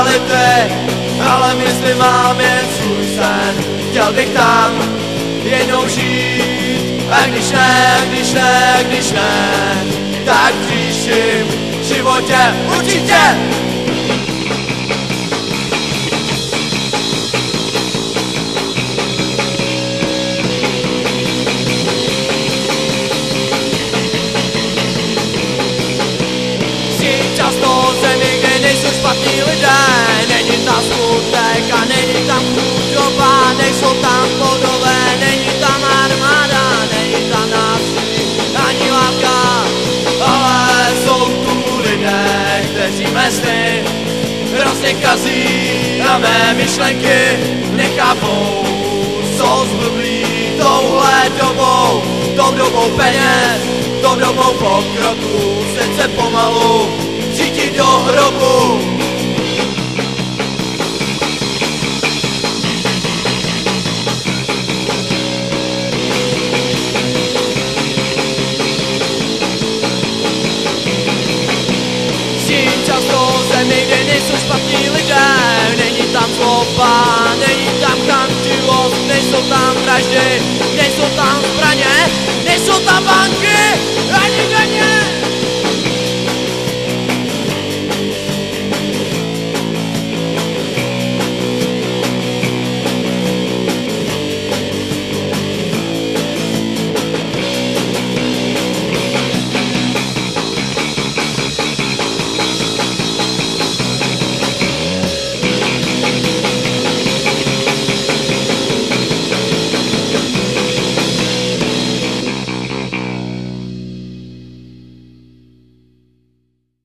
reality, ale mysli mám jen svůj sen. Chtěl bych tam jednou žít, a když ne, tak v příštím životě určitě. Často zemi, kde nejsou špatní lidé, není tam smutek a není tam chudoba, nejsou tam podové, není tam armáda, není tam násilí ani látka, ale jsou tu lidé, kteří mé sny hrozně kazí a mé myšlenky nechápou, jsou zblblí touhle dobou, tou dobou peněz, tou dobou pokroku, srdce pomalu cítí do hrobu. Žijím často zemi, kde nejsou špatní lidé, není tam zloba, není tam chamtivost, nejsou tam vraždy, nejsou tam zbraně, nejsou tam banky.